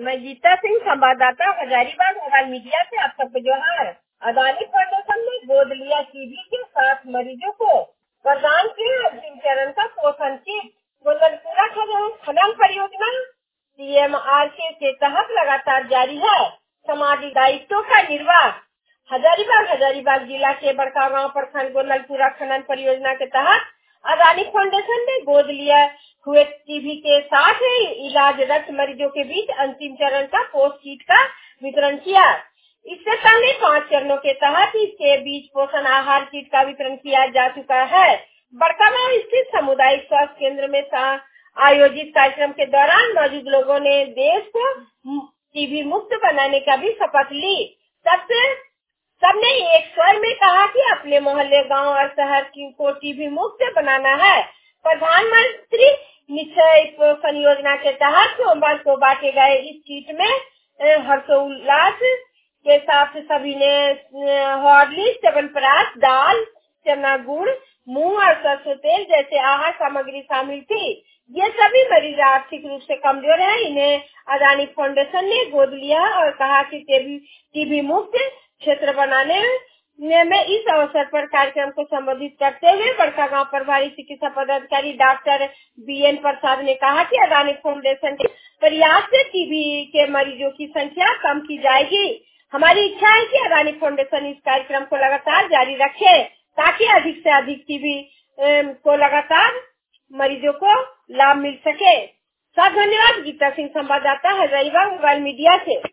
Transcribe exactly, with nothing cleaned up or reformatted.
मैं गीता सिंह, संवाददाता Hazaribagh mobile media से आप सबको जोहार। अदानी फाउंडेशन ने गोद लिया टीबी के सात मरीजों को। प्रधान के अंतिम चरण का पोषण किट। गोलनपुरा खनन परियोजना सीएमआरके के तहत लगातार जारी है। समाजी दायित्वों का निर्वाह। हजारीबाग हजारीबाग जिला के बड़कागांव प्रखंड गोलनपुरा खनन परियोजना के तहत अदानी फाउंडेशन ने गोद लिया हुए टीबी के साथ ही इलाजरत मरीजों के बीच अंतिम चरण का पोस्ट किट का वितरण किया। इससे पहले पाँच चरणों के तहत इसके बीच पोषण आहार किट का वितरण किया जा चुका है। बड़कागांव स्थित सामुदायिक स्वास्थ्य केंद्र में आयोजित कार्यक्रम के दौरान मौजूद लोगों ने देश को टीबी मुक्त बनाने का भी शपथ ली। सबसे सबने एक स्वर में कहा कि अपने मोहल्ले, गांव और शहर की को टीबी मुक्त बनाना है। प्रधानमंत्री निश्चय पोषण योजना के तहत सोमवार को बांटे गए इस किट में हर्षोल्लास के साथ सभी ने हॉर्लिक्स, च्यवनप्राश, दाल, चना गुड़, मूंग और सरसों तेल जैसे आहार सामग्री शामिल थी। ये सभी मरीज आर्थिक रूप से कमजोर हैं। इन्हें अदानी फाउंडेशन ने गोद लिया और कहा कि टीबी टीबी मुक्त क्षेत्र बनाने में इस अवसर पर कार्यक्रम को संबोधित करते हुए बड़कागांव प्रभारी चिकित्सा पदाधिकारी डॉक्टर बी एन प्रसाद ने कहा कि अदानी फाउंडेशन के प्रयास से टीबी के मरीजों की संख्या कम की जाएगी। हमारी इच्छा है कि अदानी फाउंडेशन इस कार्यक्रम को लगातार जारी रखे ताकि अधिक से अधिक टीबी को लगातार मरीजों को लाभ मिल सके। साथ धन्यवाद। गीता सिंह, संवाददाता हजारीबाग मोबाइल मीडिया से।